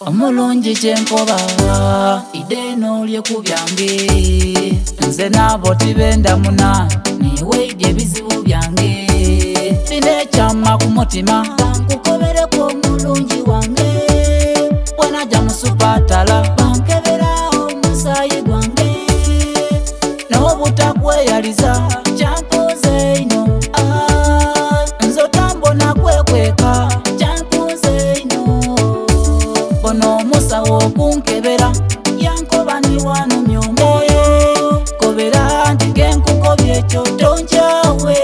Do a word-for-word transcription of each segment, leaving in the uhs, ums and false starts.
omulungi kyenkoba ideno lye kubyange nze nabo tibenda muna niweidye ebizibu byange sine kyama ku mutima bankukobereko omulungi wange wenaja mu supatala bankebera omusaayi gwange n'obutakweyaliza kyankoze ino nze otambona kwekweka kyankoze ino bono omusawo okunkebera yankoba ni wano myomwoyo kobera nti genkukobya ekyo tonkyawe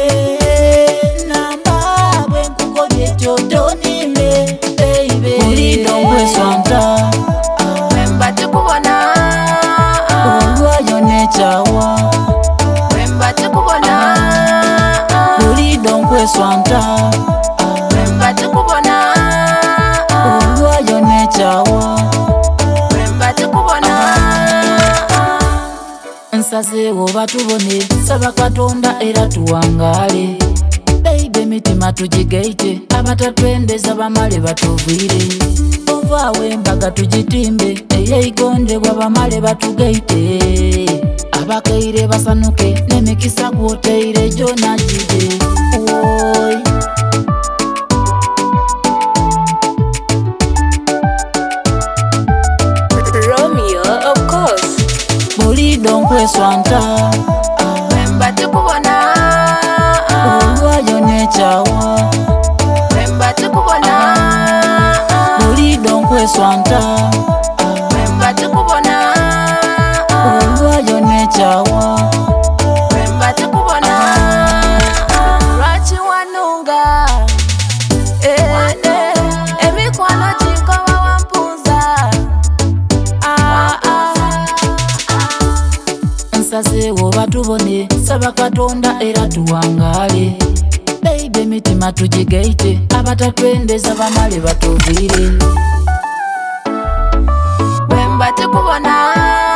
namba bwenkukobya ekyo tonime beibe bulido nkweswanta wemba tukubona olwayo nekyawa wemba tukubona bulido nkweswanta wemba tukubona olwayo nekyawa wemba tukubona nsazeewo batubone saba Katonda era tuwangale beibe mitima tugigaite abatatwendeza bamale batuviire ovaawe embaga tugitimbe ey'eigondebwa bamale batugaite abakaire basanuke n'emikisa kwoteire gyona gide woy Romeo of course bulido nkweswanta wemba tukubona olwayo nekyawa wemba tukubona bulido nkweswanta wemba tukubona olwayo nekyawa wemba tukubona lwaki wanunga eh, eh, emikwano kinkoba wampuuza ah, ah, nsazeewo batubone saba Katonda era tuwangale beibe mitima tugigaite abatatwendeza bamale batuviire wemba tukubona